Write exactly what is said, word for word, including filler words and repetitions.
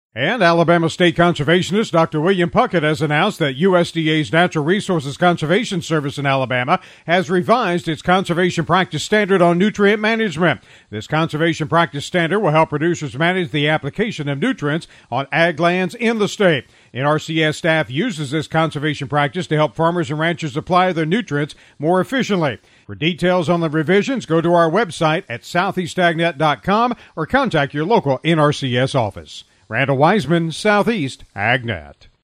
And Alabama State Conservationist Doctor William Puckett has announced that U S D A's Natural Resources Conservation Service in Alabama has revised its conservation practice standard on nutrient management. This conservation practice standard will help producers manage the application of nutrients on ag lands in the state. N R C S staff uses this conservation practice to help farmers and ranchers apply their nutrients more efficiently. For details on the revisions, go to our website at southeast ag net dot com or contact your local N R C S office. Randall Wiseman, Southeast AgNet.